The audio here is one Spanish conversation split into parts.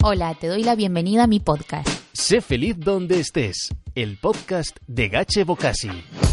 Hola, te doy la bienvenida a mi podcast. Sé feliz donde estés, el podcast de Gache Bocasi.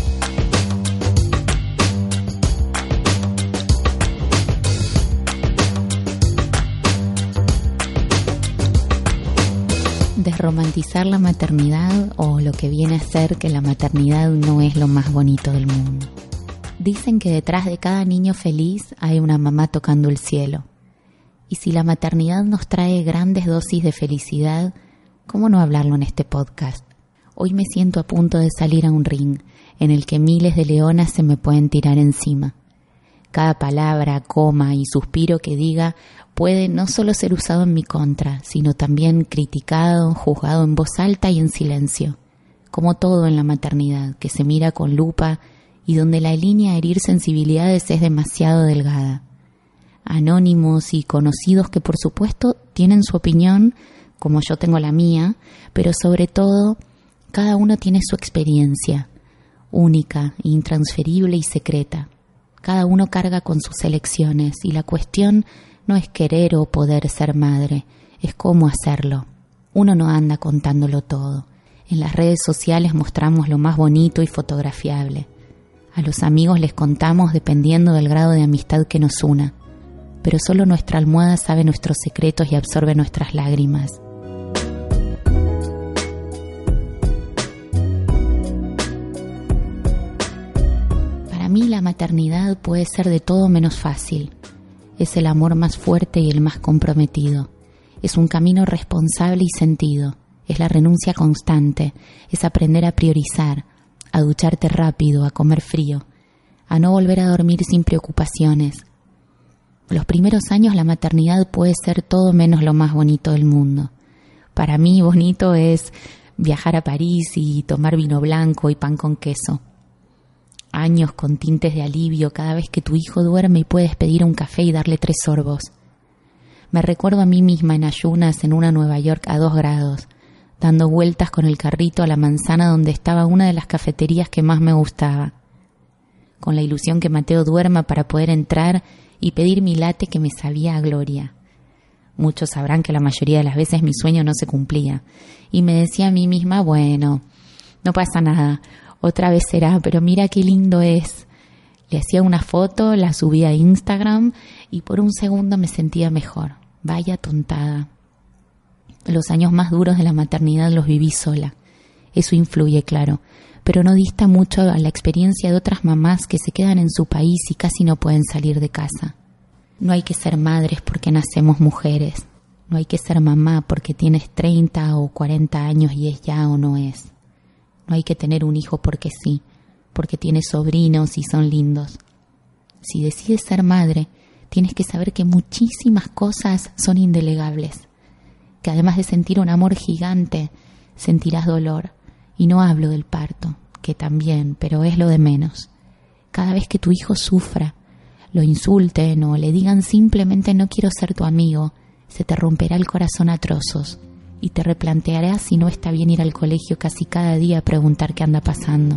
Desromantizar la maternidad, o lo que viene a ser que la maternidad no es lo más bonito del mundo. Dicen que detrás de cada niño feliz hay una mamá tocando el cielo. Y si la maternidad nos trae grandes dosis de felicidad, ¿cómo no hablarlo en este podcast? Hoy me siento a punto de salir a un ring en el que miles de leonas se me pueden tirar encima. Cada palabra, coma y suspiro que diga puede no solo ser usado en mi contra, sino también criticado, juzgado en voz alta y en silencio. Como todo en la maternidad, que se mira con lupa y donde la línea a herir sensibilidades es demasiado delgada. Anónimos y conocidos que por supuesto tienen su opinión, como yo tengo la mía, pero sobre todo cada uno tiene su experiencia, única, intransferible y secreta. Cada uno carga con sus elecciones y la cuestión no es querer o poder ser madre, es cómo hacerlo. Uno no anda contándolo todo. En las redes sociales mostramos lo más bonito y fotografiable. A los amigos les contamos dependiendo del grado de amistad que nos una. Pero solo nuestra almohada sabe nuestros secretos y absorbe nuestras lágrimas. Para mí la maternidad puede ser de todo menos fácil. Es el amor más fuerte y el más comprometido. Es un camino responsable y sentido. Es la renuncia constante. Es aprender a priorizar, a ducharte rápido, a comer frío, a no volver a dormir sin preocupaciones. Los primeros años la maternidad puede ser todo menos lo más bonito del mundo. Para mí bonito es viajar a París y tomar vino blanco y pan con queso. Años con tintes de alivio cada vez que tu hijo duerme y puedes pedir un café y darle 3 sorbos. Me recuerdo a mí misma en ayunas en una Nueva York a 2 grados, dando vueltas con el carrito a la manzana donde estaba una de las cafeterías que más me gustaba, con la ilusión que Mateo duerma para poder entrar y pedir mi latte que me sabía a gloria. Muchos sabrán que la mayoría de las veces mi sueño no se cumplía, y me decía a mí misma, bueno, no pasa nada, otra vez será, pero mira qué lindo es. Le hacía una foto, la subía a Instagram y por un segundo me sentía mejor. Vaya tontada. Los años más duros de la maternidad los viví sola. Eso influye, claro, pero no dista mucho a la experiencia de otras mamás que se quedan en su país y casi no pueden salir de casa. No hay que ser madres porque nacemos mujeres. No hay que ser mamá porque tienes 30 o 40 años y es ya o no es. No hay que tener un hijo porque sí, porque tienes sobrinos y son lindos. Si decides ser madre, tienes que saber que muchísimas cosas son indelegables, que además de sentir un amor gigante, sentirás dolor. Y no hablo del parto, que también, pero es lo de menos. Cada vez que tu hijo sufra, lo insulten o le digan simplemente no quiero ser tu amigo, se te romperá el corazón a trozos y te replantearás si no está bien ir al colegio casi cada día a preguntar qué anda pasando.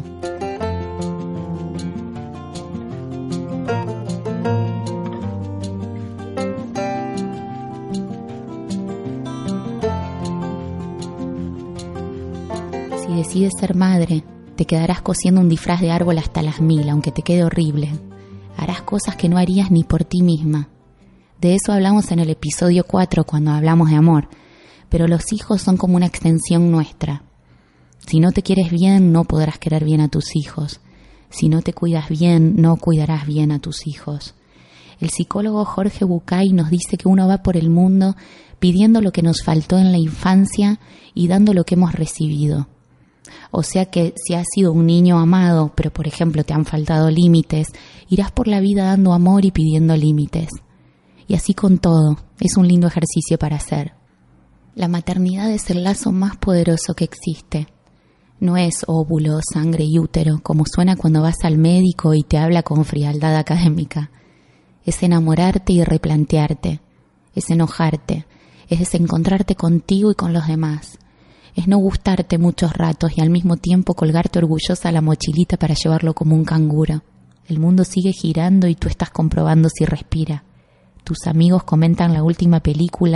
Si decides ser madre, te quedarás cosiendo un disfraz de árbol hasta las 1000, aunque te quede horrible. Harás cosas que no harías ni por ti misma. De eso hablamos en el episodio 4 cuando hablamos de amor, pero los hijos son como una extensión nuestra. Si no te quieres bien, no podrás querer bien a tus hijos. Si no te cuidas bien, no cuidarás bien a tus hijos. El psicólogo Jorge Bucay nos dice que uno va por el mundo pidiendo lo que nos faltó en la infancia y dando lo que hemos recibido. O sea que si has sido un niño amado, pero por ejemplo te han faltado límites, irás por la vida dando amor y pidiendo límites. Y así con todo, es un lindo ejercicio para hacer. La maternidad es el lazo más poderoso que existe. No es óvulo, sangre y útero, como suena cuando vas al médico y te habla con frialdad académica. Es enamorarte y replantearte, es enojarte, es desencontrarte contigo y con los demás. Es no gustarte muchos ratos y al mismo tiempo colgarte orgullosa la mochilita para llevarlo como un canguro. El mundo sigue girando y tú estás comprobando si respira. Tus amigos comentan la última película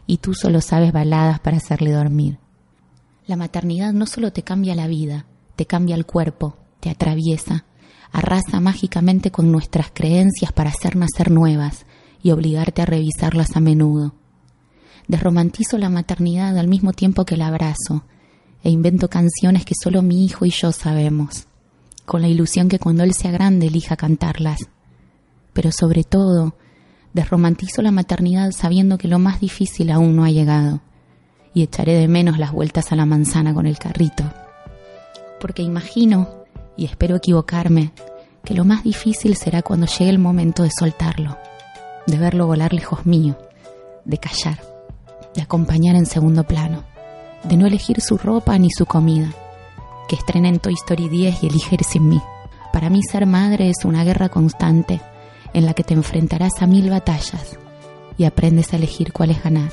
y tú solo sabes baladas para hacerle dormir. La maternidad no solo te cambia la vida, te cambia el cuerpo, te atraviesa, arrasa mágicamente con nuestras creencias para hacer nacer nuevas y obligarte a revisarlas a menudo. Desromantizo la maternidad al mismo tiempo que la abrazo e invento canciones que solo mi hijo y yo sabemos, con la ilusión que cuando él sea grande elija cantarlas. Pero sobre todo, desromantizo la maternidad sabiendo que lo más difícil aún no ha llegado y echaré de menos las vueltas a la manzana con el carrito. Porque imagino, y espero equivocarme, que lo más difícil será cuando llegue el momento de soltarlo, de verlo volar lejos mío, de callar, de acompañar en segundo plano, de no elegir su ropa ni su comida, que estrenen Toy Story 10 y elige ir sin mí. Para mí ser madre es una guerra constante en la que te enfrentarás a 1000 batallas y aprendes a elegir cuál es ganar.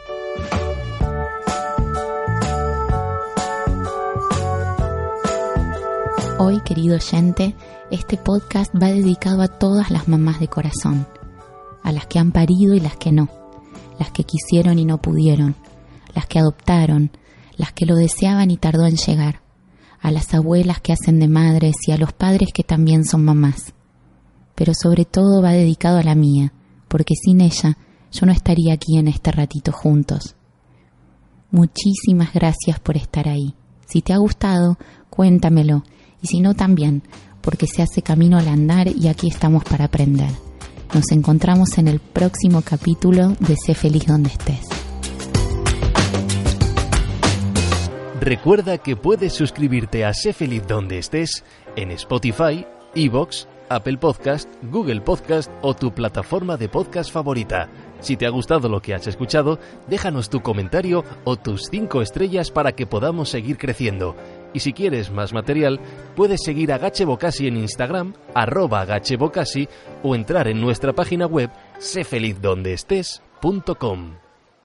Hoy, querido oyente, este podcast va dedicado a todas las mamás de corazón, a las que han parido y las que no, las que quisieron y no pudieron, las que adoptaron, las que lo deseaban y tardó en llegar, a las abuelas que hacen de madres y a los padres que también son mamás. Pero sobre todo va dedicado a la mía, porque sin ella yo no estaría aquí en este ratito juntos. Muchísimas gracias por estar ahí. Si te ha gustado, cuéntamelo, y si no también, porque se hace camino al andar y aquí estamos para aprender. Nos encontramos en el próximo capítulo de Sé Feliz Donde Estés. Recuerda que puedes suscribirte a Sé Feliz Donde Estés en Spotify, iVoox, Apple Podcast, Google Podcast o tu plataforma de podcast favorita. Si te ha gustado lo que has escuchado, déjanos tu comentario o tus 5 estrellas para que podamos seguir creciendo. Y si quieres más material, puedes seguir a Gache Bocasi en Instagram, @GacheBocasi, o entrar en nuestra página web sefelizdondeestés.com.